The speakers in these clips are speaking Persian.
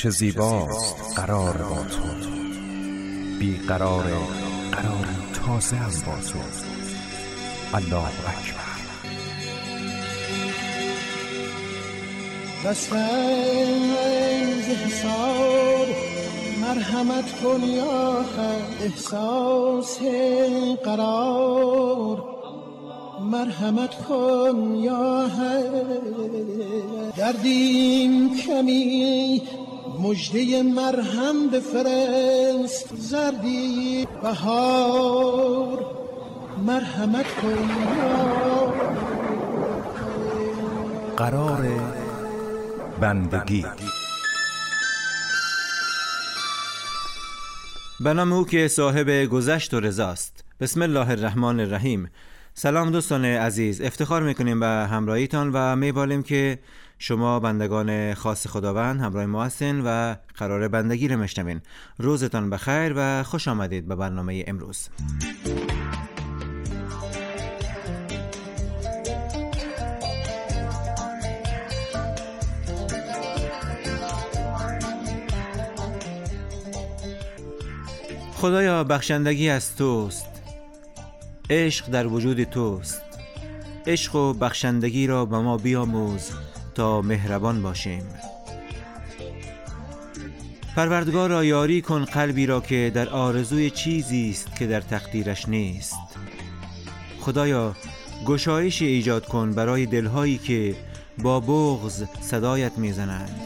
چه زیباست قرار با تو، بی قرار قراری تازه هم با تو. الله اکبر. دستنز حساب مرحمت کن یا حق، احساس قرار مرحمت کن یا حق. دردیم کمی مژده مرهم بفرست، زردی بهار مرحمت کن یا قرار بندگی. به نام او که صاحب گذشت و رضاست. بسم الله الرحمن الرحیم. سلام دوستان عزیز، افتخار میکنیم به همراهیتان و میبالیم که شما بندگان خاص خداوند همراه ما هستین و قرار بندگی رو میشنوین. روزتان بخیر و خوش آمدید به برنامه امروز. خدایا بخشندگی از توست، عشق در وجود توست. عشق و بخشندگی را به ما بیاموز تا مهربان باشیم. پروردگارا یاری کن قلبی را که در آرزوی چیزی است که در تقدیرش نیست. خدایا گشایش ایجاد کن برای دلهایی که با بغض صدایت میزنند.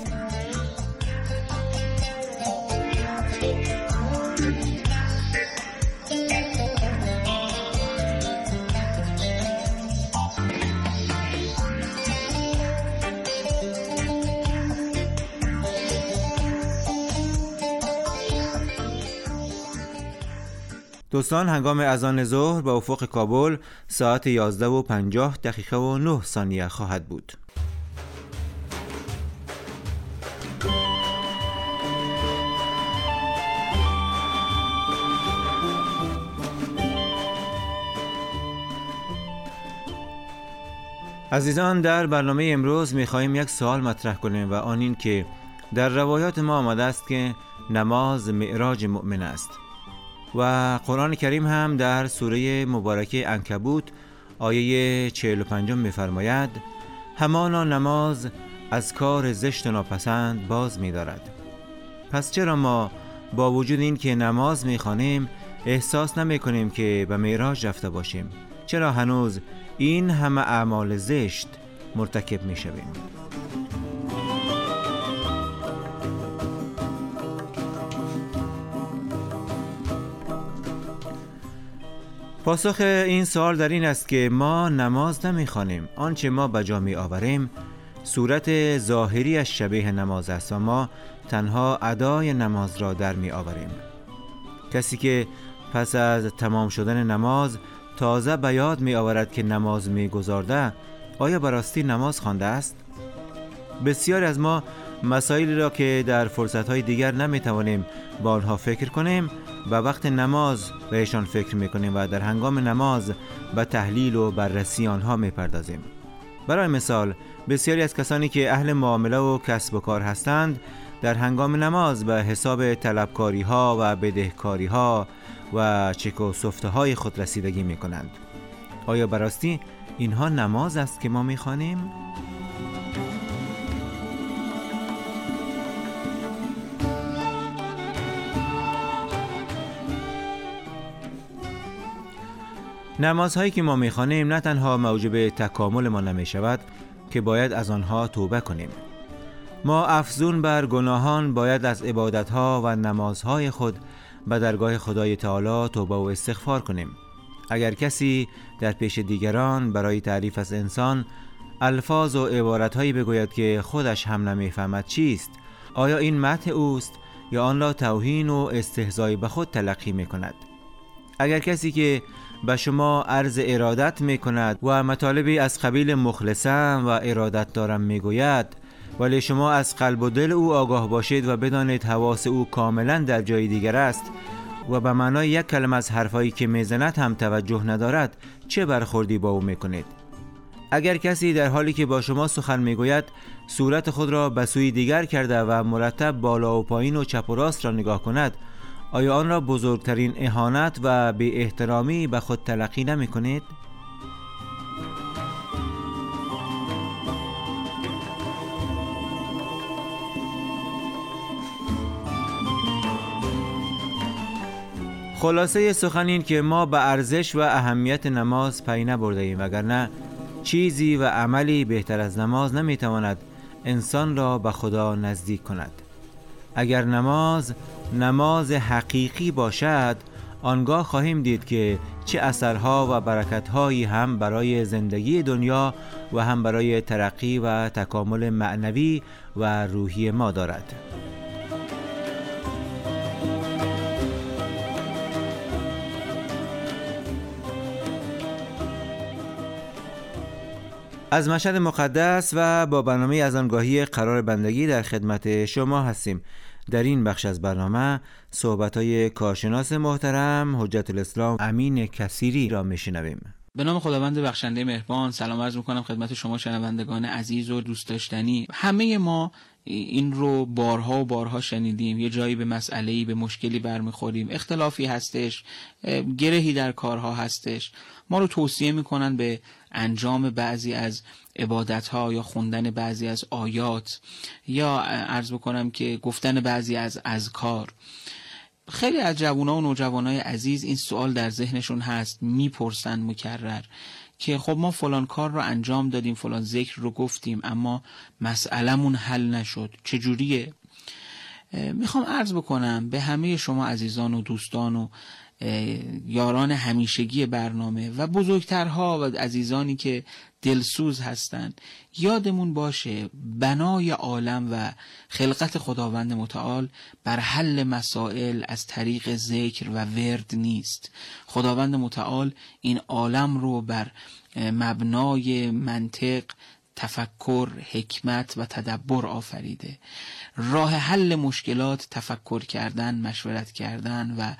دوستان، هنگام اذان ظهر به افق کابل ساعت 11:50 خواهد بود. عزیزان، در برنامه امروز می‌خواهیم یک سوال مطرح کنیم و آن این که در روایات ما آمده است که نماز معراج مؤمن است و قرآن کریم هم در سوره مبارکه عنکبوت آیه 45 می‌فرماید همانا نماز از کار زشت و ناپسند باز می‌دارد. پس چرا ما با وجود این که نماز می‌خوانیم احساس نمی‌کنیم که به معراج رفته باشیم؟ چرا هنوز این همه اعمال زشت مرتکب می‌شویم؟ پاسخ این سوال در این است که ما نماز نمی‌خوانیم. آنچه ما به جا می‌آوریم صورت ظاهری از شبیه نماز است و ما تنها ادای نماز را در می‌آوریم. کسی که پس از تمام شدن نماز تازه به یاد می‌آورد که نماز می‌گزارده، آیا به راستی نماز خوانده است؟ بسیاری از ما مسائلی را که در فرصت‌های دیگر نمی‌توانیم با آنها فکر کنیم و وقت نماز بهشان فکر میکنیم و در هنگام نماز به تحلیل و بررسی آنها میپردازیم. برای مثال بسیاری از کسانی که اهل معامله و کسب و کار هستند در هنگام نماز به حساب طلبکاری ها و بدهکاری ها و چک و سفته های خود رسیدگی میکنند. آیا براستی اینها نماز است که ما میخوانیم؟ نمازهایی که ما میخوانیم نه تنها موجب تکامل ما نمی شود که باید از آنها توبه کنیم. ما افزون بر گناهان باید از عبادتها و نمازهای خود به درگاه خدای تعالی توبه و استغفار کنیم. اگر کسی در پیش دیگران برای تعریف از انسان الفاظ و عبارتهایی بگوید که خودش هم نمیفهمد چیست، آیا این مدح اوست یا آن را توهین و استهزای به خود تلقی میکند؟ اگر کسی که به شما عرض ارادت می کند و مطالبی از قبیل مخلصم و ارادت دارم می گوید، ولی شما از قلب و دل او آگاه باشید و بدانید حواس او کاملا در جای دیگر است و به معنای یک کلمه از حرفایی که می زند هم توجه ندارد، چه برخوردی با او می کنید؟ اگر کسی در حالی که با شما سخن میگوید صورت خود را به سوی دیگر کرده و مرتب بالا و پایین و چپ و راست را نگاه کند، آیا آن را بزرگترین اهانت و بی احترامی به خود تلقی نمی کنید؟ خلاصه سخن این که ما به ارزش و اهمیت نماز پی نبرده ایم، وگرنه چیزی و عملی بهتر از نماز نمیتواند انسان را به خدا نزدیک کند. اگر نماز حقیقی باشد، آنگاه خواهیم دید که چه اثرها و برکتهایی هم برای زندگی دنیا و هم برای ترقی و تکامل معنوی و روحی ما دارد. از مشهد مقدس و با برنامه از آنگاهی قرار بندگی در خدمت شما هستیم. در این بخش از برنامه صحبت‌های کارشناس محترم حجت الاسلام امین کثیری را میشنویم. به نام خداوند بخشنده مهربان سلام عرض می‌کنم خدمت شما شنوندگان عزیز و دوست داشتنی. همه ما این رو بارها و بارها شنیدیم. یه جایی به مسئله‌ای، به مشکلی برمیخوریم، اختلافی هستش، گرهی در کارها هستش، ما رو توصیه میکنن به انجام بعضی از عبادت‌ها یا خوندن بعضی از آیات یا عرض بکنم که گفتن بعضی از اذکار. خیلی از جوان‌ها و نوجوانای عزیز این سوال در ذهنشون هست، میپرسن مکرر که خب ما فلان کار رو انجام دادیم، فلان ذکر رو گفتیم، اما مسئلمون حل نشد، چجوریه؟ میخوام عرض بکنم به همه شما عزیزان و دوستان و یاران همیشگی برنامه و بزرگترها و عزیزانی که دلسوز هستند، یادمون باشه بنای عالم و خلقت خداوند متعال بر حل مسائل از طریق ذکر و ورد نیست. خداوند متعال این عالم رو بر مبنای منطق، تفکر، حکمت و تدبر آفریده. راه حل مشکلات تفکر کردن، مشورت کردن و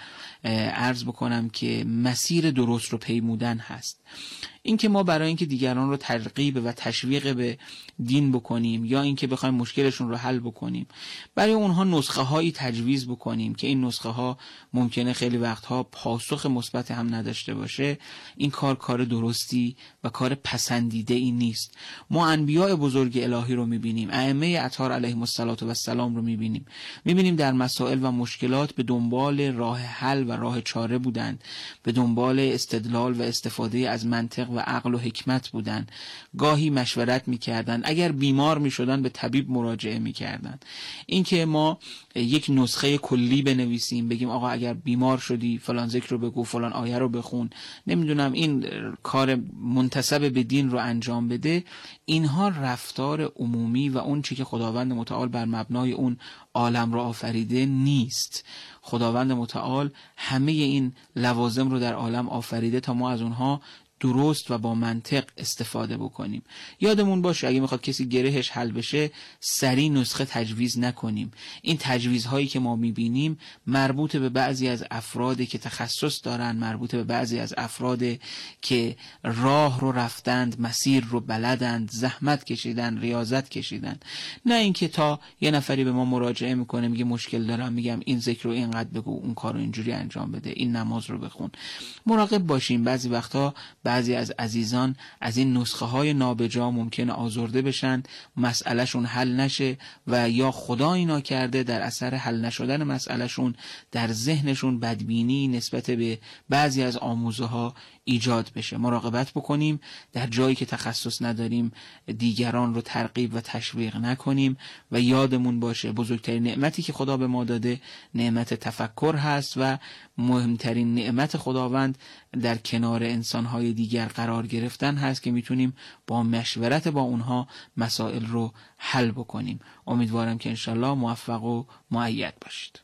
عرض بکنم که مسیر درست رو پیمودن هست. این که ما برای اینکه دیگران رو ترغیب و تشویق به دین بکنیم یا اینکه بخوایم مشکلشون رو حل بکنیم، برای اونها نسخه هایی تجویز بکنیم که این نسخه ها ممکنه خیلی وقتها پاسخ مثبت هم نداشته باشه، این کار درستی و کار پسندیده ای نیست. ما انبیاء بزرگ الهی رو میبینیم، ائمه اطهار علیهم السلام رو میبینیم در مسائل و مشکلات به دنبال راه حل و راه چاره بودند، به دنبال استدلال و استفاده از منطق و عقل و حکمت بودن. گاهی مشورت میکردن، اگر بیمار میشدن به طبیب مراجعه میکردن. این که ما یک نسخه کلی بنویسیم، بگیم آقا اگر بیمار شدی فلان ذکر رو بگو، فلان آیه رو بخون، نمیدونم این کار منتسب به دین رو انجام بده، اینها رفتار عمومی و اون چی که خداوند متعال بر مبنای اون عالم رو آفریده نیست. خداوند متعال همه این لوازم رو در عالم آفریده تا ما از اونها درست و با منطق استفاده بکنیم. یادمون باشه اگه میخواد کسی گرهش حل بشه سریع نسخه تجویز نکنیم. این تجویزهایی که ما میبینیم مربوط به بعضی از افرادی که تخصص دارن، مربوط به بعضی از افرادی که راه رو رفتند، مسیر رو بلدند، زحمت کشیدن، ریاضت کشیدن. نه اینکه تا یه نفری به ما مراجعه میکنه میگه مشکل دارم، میگم این ذکر رو اینقدر بگو، اون کارو اینجوری انجام بده، این نماز رو بخون. مراقب باشیم. بعضی وقتا بعضی از عزیزان از این نسخه های نابجا ممکنه آزرده بشن، مسئلهشون حل نشه و یا خدا اینا کرده در اثر حل نشدن مسئلهشون در ذهنشون بدبینی نسبت به بعضی از آموزه ها ایجاد بشه. مراقبت بکنیم، در جایی که تخصص نداریم دیگران رو ترغیب و تشویق نکنیم و یادمون باشه بزرگترین نعمتی که خدا به ما داده نعمت تفکر هست و مهمترین نعمت خداوند در کنار انسانهای دیگر قرار گرفتن هست که میتونیم با مشورت با اونها مسائل رو حل بکنیم. امیدوارم که انشالله موفق و مؤید باشید.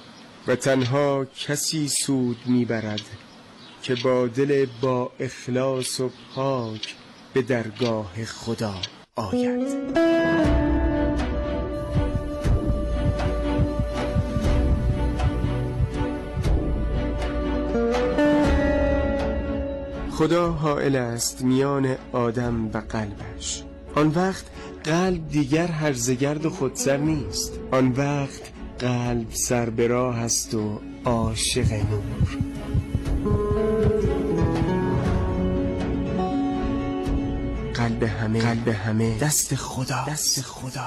و تنها کسی سود میبرد که با دل با اخلاص و پاک به درگاه خدا آید. خدا حائل است میان آدم و قلبش. آن وقت قلب دیگر هرزگرد و خودسر نیست. آن وقت قلب سر به راه است و عاشق نور. قلب همه دست خداست.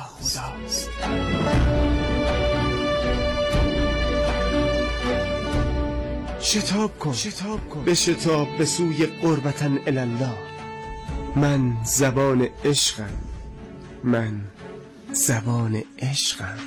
شتاب کن بشتاب به سوی قربتاً الالله. من زبان عشقم.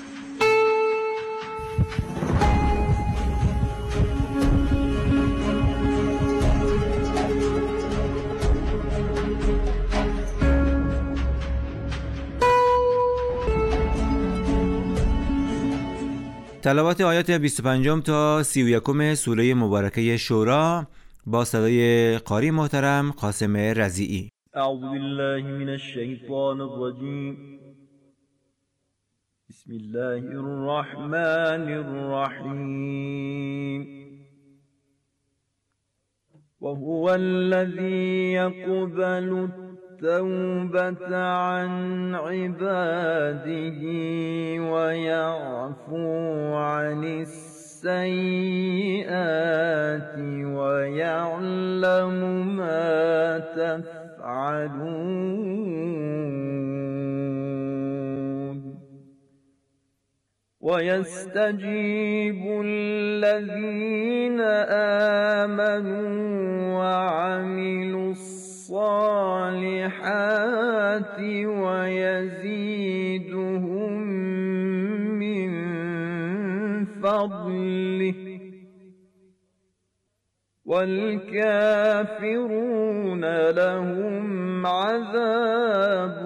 تلاوت آیات 25 تا 31 سوره مبارکه شورا با صدای قاری محترم قاسم رضیعی. اعوذ بالله من الشیطان الرجیم. بسم الله الرحمن الرحیم. وهو الذي يقبل التوبة عن عباده ويعفو عن السيئات ويعلم ما تفعلون ويستجيب الذين آمنوا وعملوا الصالحات ويزيدهم من فضله والكافرون لهم عذاب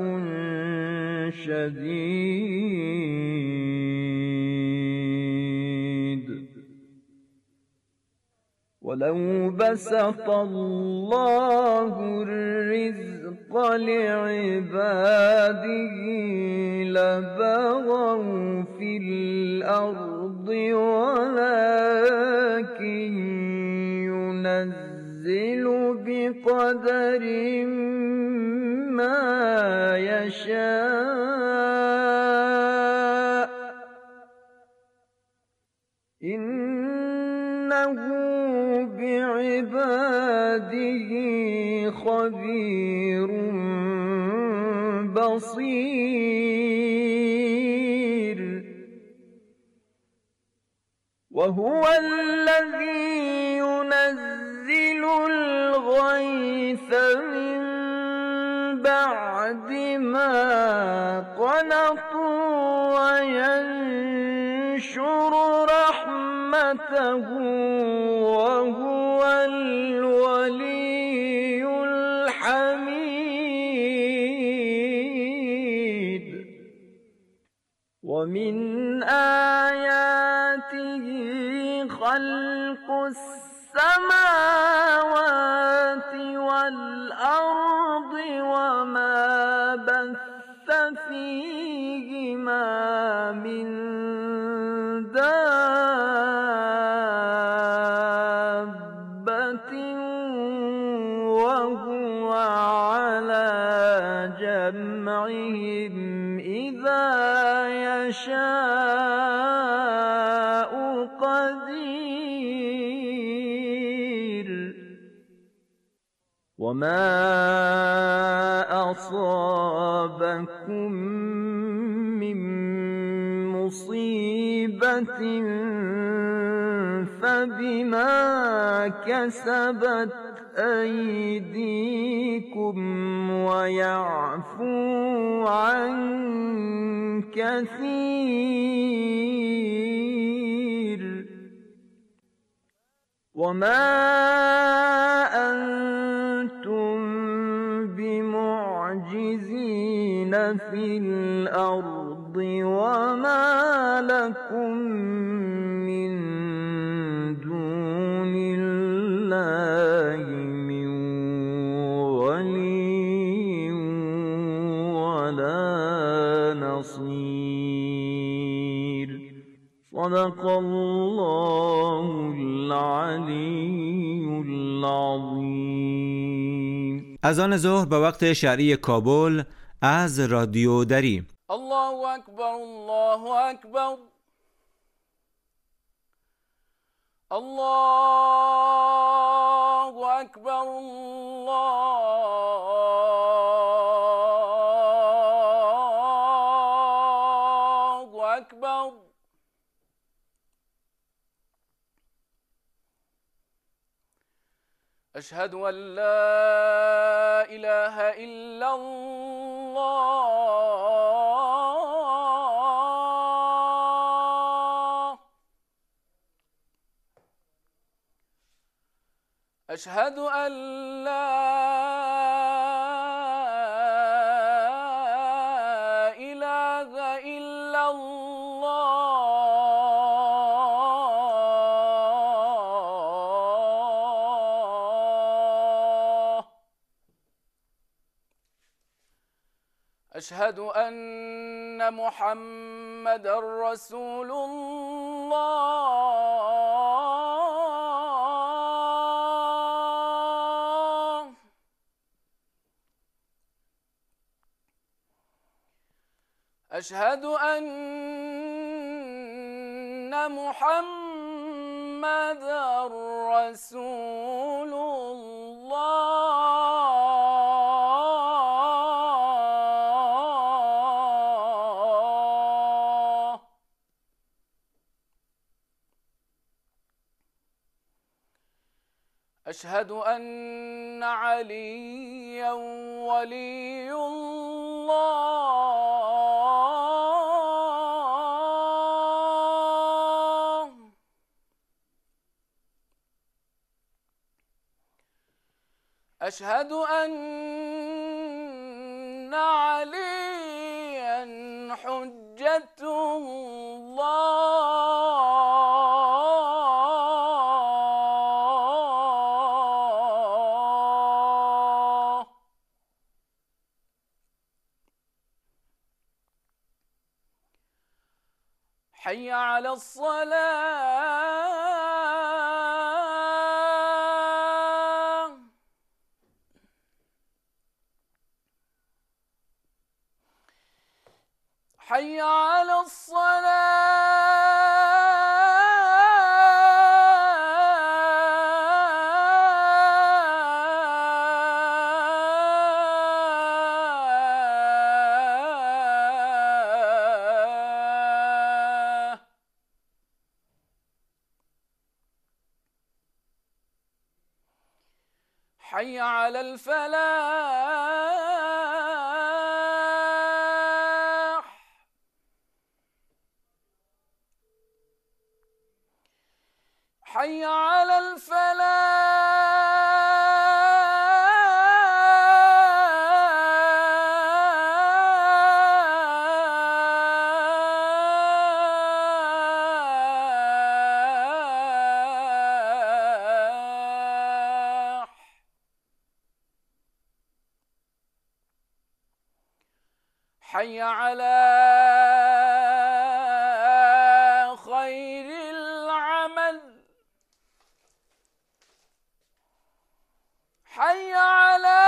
شديد. ولو بسط الله الرزق لعباده لبغوا في الأرض ولكن ينزل بقدر ما يشاء إنه بعباده خبير بصير. وهو الذي ينزل الغيث من بعد ما قنطوا وينشر رحمته وهو الولي الحميد. ومن آياته خلق السماوات والأرض وما بث فيهما من دابة وهو على جمعهم إذا يشاء قدير. وما أصابكم من مصيبة فبما كسبت أيديكم ويعفو عن كثير. وما أنتم بمعجزين في الأرض وما لكم من دون الله من ولي ولا نصير. صدق الله العلي العظيم. اذان ظهر به وقت شرعی کابل از رادیو دری. الله اکبر، الله اکبر، الله اکبر، الله اکبر. اشهد ان لا اله الا الله، اشهد ان لا اله الا الله، اشهد ان محمد رسول الله، اشهد ان محمد رسول الله. اشهد ان عليا ولي الله، اشهد ان عليا حجة الله. حي على الصلاة، حي على الصلاة. حي على الفلاح، حي على الفلاح. حي على خير العمل، حي على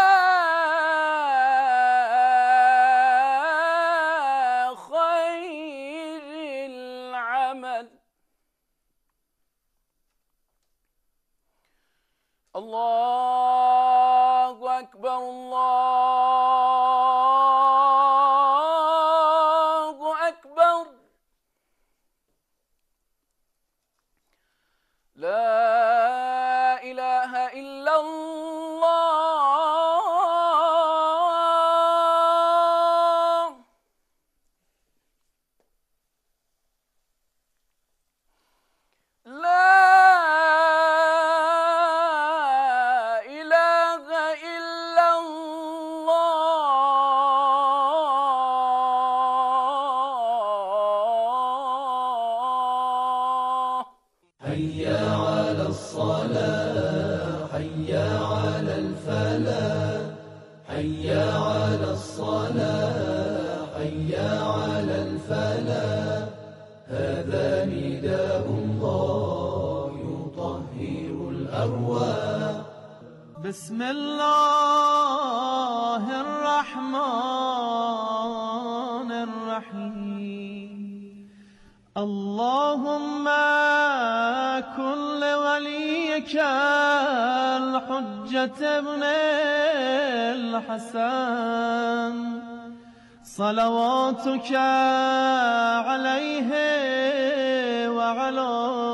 خير العمل. الله اكبر، الله اكبر. لا اله الا الله، لا اله الا الله. حي على الصلاة، حي على الفلاح، حي على الصلاة، حي على الفلاح. هذا نداء الله يطهر الأرواح. بسم الله الرحمن الرحیم. اللهم كن لوليك الحجة ابن الحسن صلواتك عليه وعلى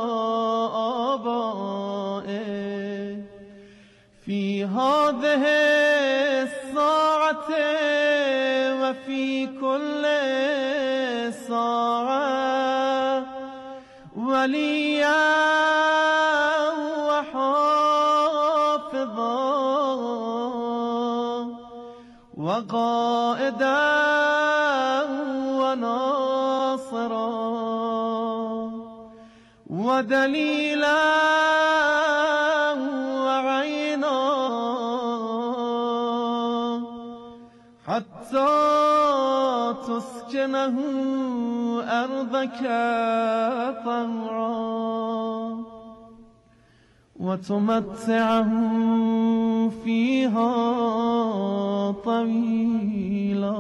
آبائه في هذه الساعة وفي كل ساعة وليا وحافظا وقائدا وناصرا ودليلا وعينا حتى تسكنه أرضك طوعا وتمتعه فيها طويلا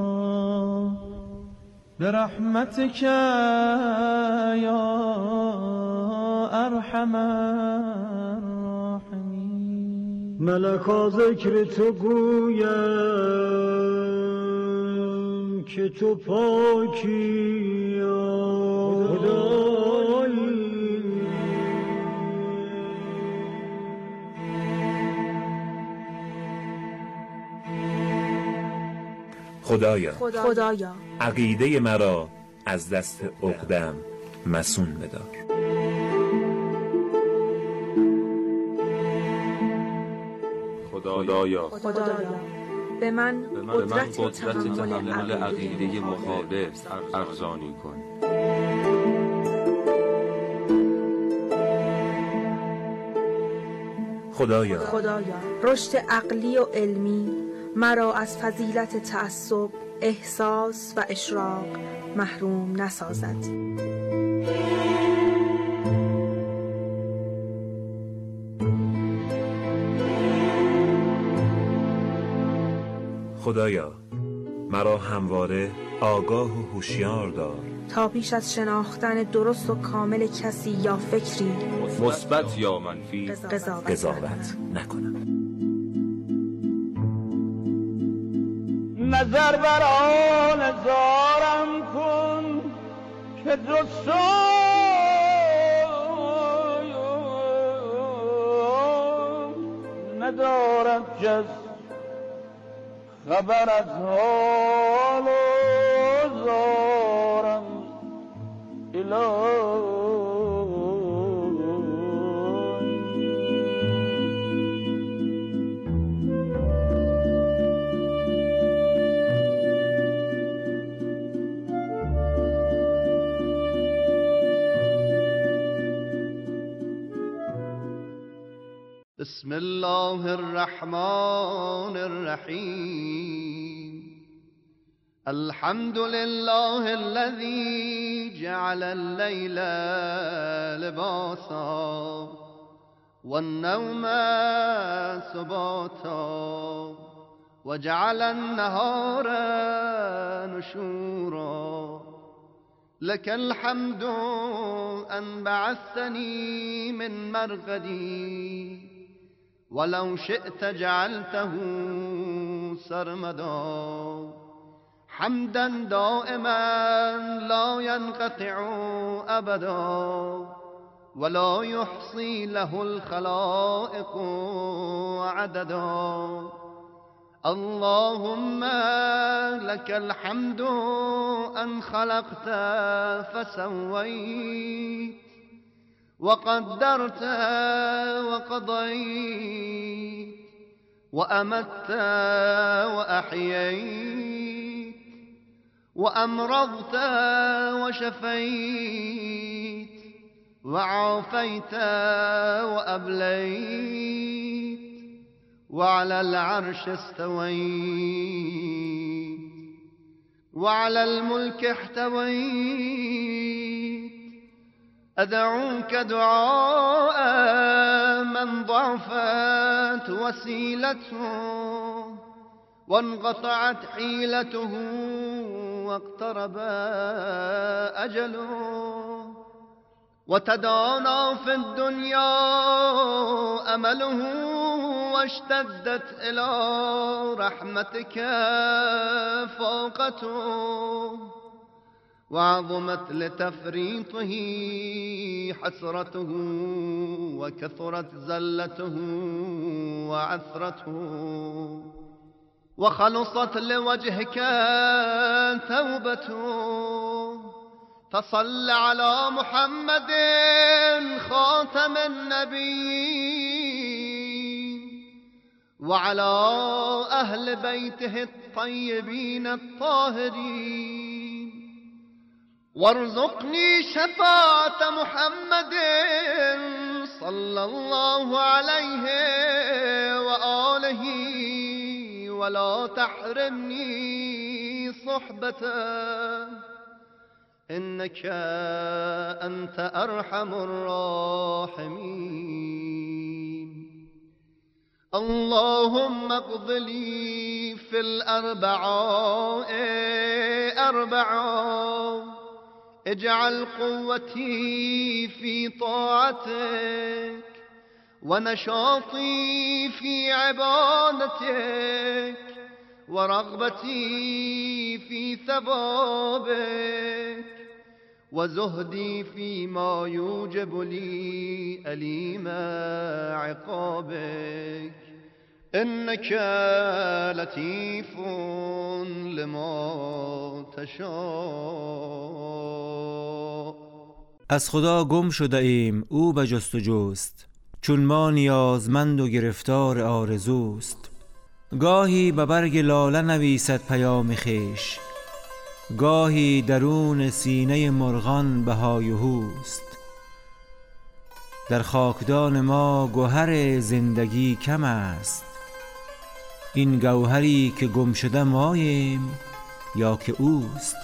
برحمتك يا أرحم الراحمين. ملکا ذکر تو گویم که تو پاکی خدایی. خدایا عقیده مرا از دست عقده‌ام مصون بدار. خدایا به من قدرت تحمل عقیده مخالف ارزانی کن. خدایا رشد عقلی و علمی مرا از فضیلت تعصب، احساس و اشراق محروم نسازد. خدایا مرا همواره آگاه و هوشیار دار تا پیش از شناختن درست و کامل کسی یا فکری مثبت یا منفی قضاوت نکنم. نظر بر آن زارم کن که جز ندارد جز خبر از حال و زارم الهی. بسم الله الرحمن الرحیم. الحمد لله الذي جعل الليل لباسا والنوم سباتا وجعل النهار نشورا لك الحمد أن بعثتني من مرقدي ولو شئت جعلته سرمدا حمدا دائما لا ينقطع أبدا ولا يحصي له الخلائق عددا. اللهم لك الحمد أن خلقت فسويت وقدرت وقضيت وأمت وأحييت وأمرضت وشفيت وعافيت وأبليت وعلى العرش استويت وعلى الملك احتويت. أدعوك دعاء من ضعفت انت وسيلته وانقطعت حيلته واقترب اجله وتدانى في الدنيا امله واشتدت الى رحمتك فاقته وعظمت لتفريطه حسرته وكثرت زلته وعثرته وخلصت لوجهك توبته فصل على محمد خاتم النبيين وعلى أهل بيته الطيبين الطاهرين وارزقني شفاعة محمد صلى الله عليه وآله ولا تحرمني صحبته إنك أنت أرحم الراحمين اللهم اقض لي في أربعة اجعل قوتي في طاعتك ونشاطي في عبادتك ورغبتي في ثوابك وزهدي فيما يوجب لي أليم عقابك إنك لطيف لما تشاء. از خدا گم شده ایم او به جست و جست، چون ما نیازمند و گرفتار آرزوست. گاهی به برگ لاله نویسد پیام خویش، گاهی درون سینه مرغان بهای و هوست. در خاکدان ما گوهر زندگی کم است، این گوهری که گم شده ماییم یا که اوست.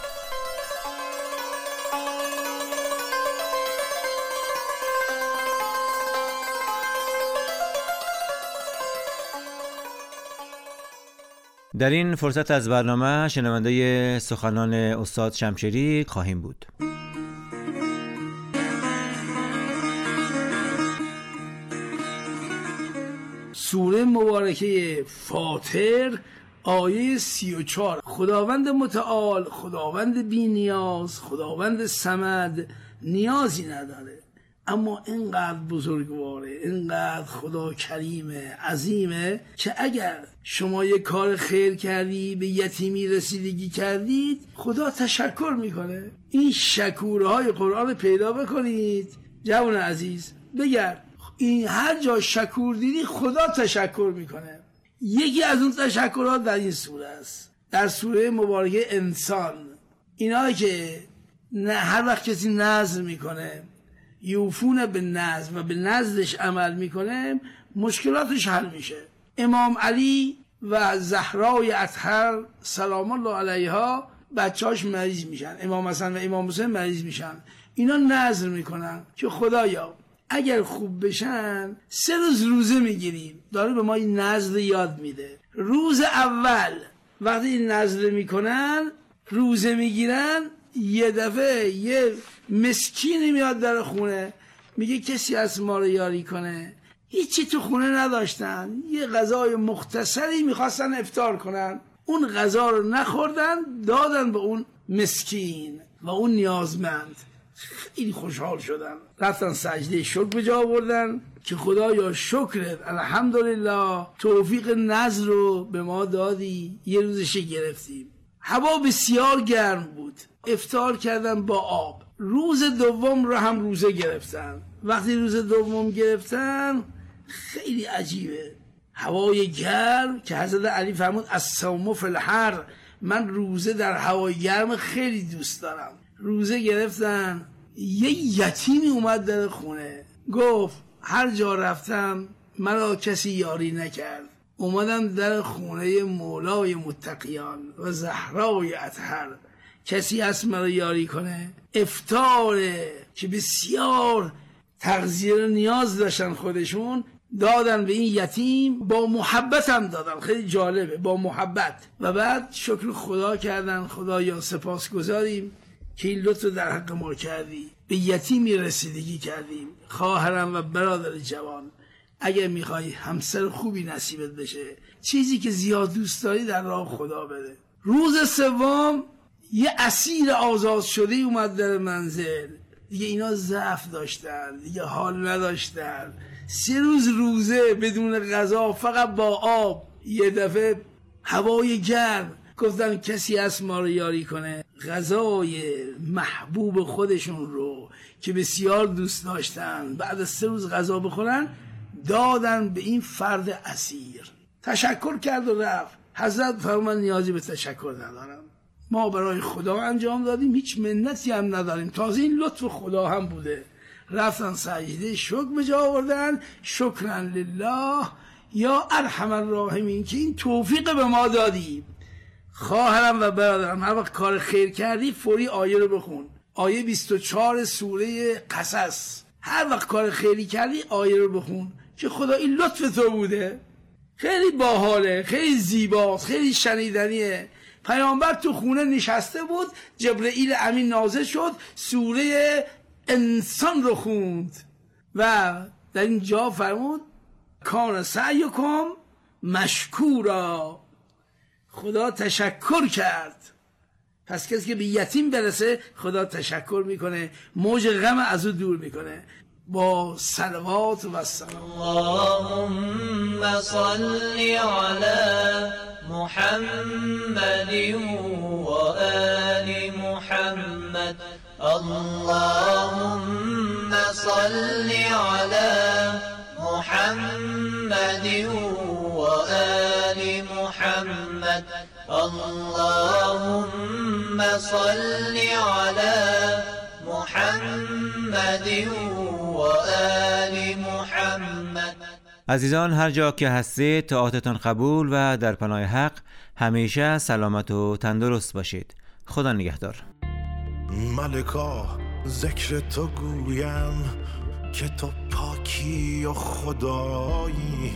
در این فرصت از برنامه شنونده سخنان استاد شمشیری خواهیم بود. سوره مبارکه فاطر آیه 34. خداوند متعال، خداوند بی نیاز، خداوند صمد نیازی نداره، اما اینقدر بزرگواره، اینقدر خدا کریمه، عظیمه که اگر شما یک کار خیر کردی، به یتیمی رسیدگی کردید، خدا تشکر میکنه. این شکورهای قرآن پیدا بکنید جوان عزیز، بگرد این هر جا شکور دیدی خدا تشکر میکنه. یکی از اون تشکرات در این سوره است، در سوره مبارکه انسان. اینا که نه هر وقت کسی نذر میکنه، یوفون به نذر و به نذرش عمل میکنه، مشکلاتش حل میشه. امام علی و زهرای اطهر سلام الله علیها بچه‌هاش مریض میشن، امام حسن و امام حسین مریض میشن. اینا نذر میکنن که خدایا اگر خوب بشن 3 روز روزه میگیریم. داره به ما این نذر یاد میده. روز اول وقتی این نذر میکنن، روزه میگیرن، یه دفعه یه مسکینی میاد در خونه، میگه کسی از ما رو یاری کنه. هیچی تو خونه نداشتن، یه غذای مختصری میخواستن افطار کنن، اون غذا رو نخوردن، دادن به اون مسکین و اون نیازمند. خیلی خوشحال شدن، رفتن سجده شکر به جا آوردن که خدایا شکرت، الحمدلله توفیق نذر رو به ما دادی، یه روزش گرفتیم. هوا بسیار گرم بود، افطار کردن با آب. روز دوم رو هم روزه گرفتن. وقتی روز دوم گرفتن خیلی عجیبه، هوای گرم که حضرت علی فرمود الصوم فی الحر، من روزه در هوای گرم خیلی دوست دارم. روزه گرفتن، یه یتیمی اومد در خونه، گفت هر جا رفتم مرا کسی یاری نکرد، اومدم در خونه مولای متقیان و زهرای اطهر، کسی هست مرا یاری کنه؟ افطاره که بسیار تغذیه نیاز داشتن خودشون، دادن به این یتیم، با محبت هم دادن، خیلی جالبه، با محبت. و بعد شکر خدا کردن، خدایا سپاسگزاریم که این لطف در حق ما کردی، به یتیمی رسیدگی کردیم. خواهرم و برادر جوان، اگر میخوای همسر خوبی نصیبت بشه، چیزی که زیاد دوست داری در راه خدا بده. روز سوم یه اسیر آزاد شده اومد در منزل، دیگه اینا ضعف داشتن، دیگه حال نداشتن. 3 روز روزه بدون غذا، فقط با آب. یه دفعه هوای گرم، گفتن کسی هست ما رو یاری کنه. غذای محبوب خودشون رو که بسیار دوست داشتن بعد از 3 روز غذا بخورن دادن به این فرد اسیر. تشکر کرد و رفت. حضرت فرمان نیازی به تشکر ندارم، ما برای خدا انجام دادیم، هیچ منتی هم نداریم، تازه این لطف خدا هم بوده. رفتن سجده شکر به جا آوردن، شکرا لله یا ارحم الراحمین که این توفیق به ما دادی. خواهرم و برادرم، هر وقت کار خیر کردی فوری آیه رو بخون، آیه 24 سوره قصص. هر وقت کار خیری کردی آیه رو بخون که خدا این لطف تو بوده. خیلی باحاله، خیلی زیباست، خیلی شنیدنیه. پیامبر تو خونه نشسته بود، جبرئیل امین نازل شد، سوره انسان رو خوند و در اینجا فرمود کان سعیکم مشکورا، خدا تشکر کرد. پس کسی که به یتیم برسه خدا تشکر میکنه، موج غم از او دور میکنه. با صلوات و سلام. اللهم صل علی محمد و آل محمد. اللهم صل علی محمد و آل محمد. اللهم صل علی محمد و آل محمد. عزیزان، هر جا که هستید طاعتتان قبول و در پناه حق همیشه سلامت و تندرست باشید. خدا نگهدار. ملکا ذکر تو گویم که تو پاکی و خدایی،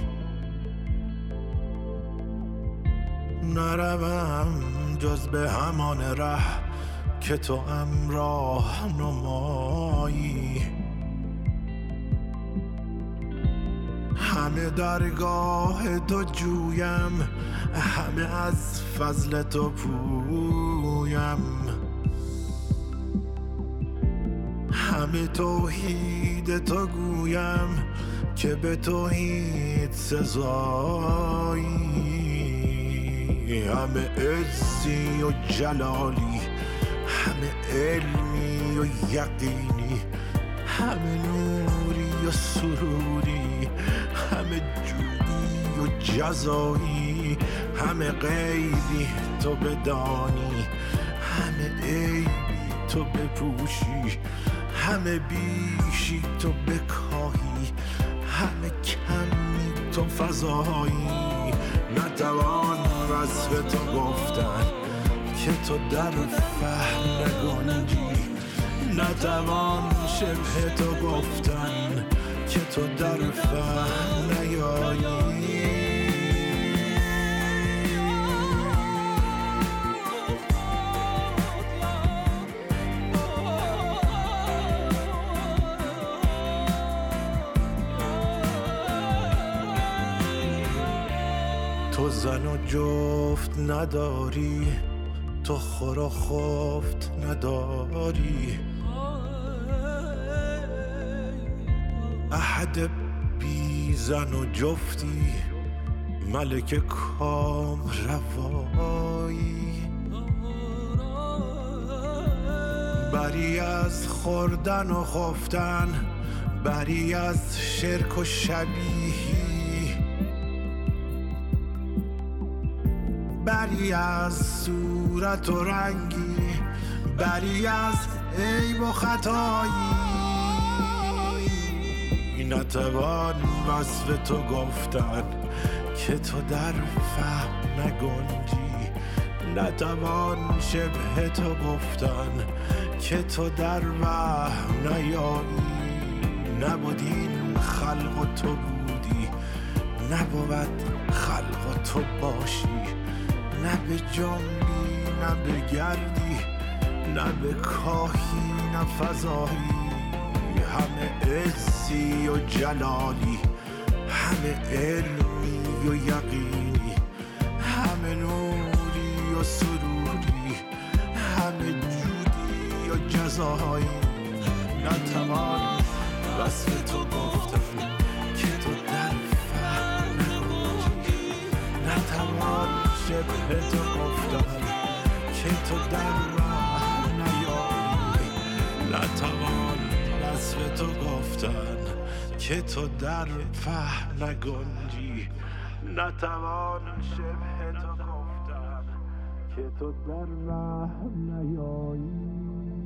نروم جز به همان ره که تو امراه نمایی. همه درگاه تو جویم، همه از فضل تو پویم، همه توحید تو گویم که به توحید سزایی. همه عزی و جلالی، همه علمی و یقینی، همه نوری و سروری، همه جودی و جزایی، همه غیبی تو بدانی، همه عیبی تو بپوشی، همه بیشی تو بکاهی، همه کمی تو فضایی. نتوان وصف تو گفتن که تو در فهم نگنجی، نتوان شبه تو گفتن که تو در فهم نیایی. تو زن و جفت نداری، تو خور و خفت نداری، احد بی زن و جفتی، ملک کام روایی. بری از خوردن و خفتن، بری از شرک و شبیهی، بری از صورت و رنگی، بری از عیب و خطایی. نتوان وصف تو گفتن که تو در فهم نگنجی، نتوان شبه تو گفتن که تو در وهم نیایی. نبودین خلق و تو بودی، نبود خلق تو باشی، نه به جنبی نه به گردی، نه به کاهی نه فضایی، همه عزی و جلالی، همه علمی و یقینی، همه نوری و سروری، همه جودی و جزایی. نتوان وصف تو گفتن که تو در فهم نگنجی، نتوان شبه تو گفتن که تو در راه نیایی، نتوان وصف تو گفتن که تو در فهم نگنجی، نتوان شبه تو گفتن که تو در راه نیایی.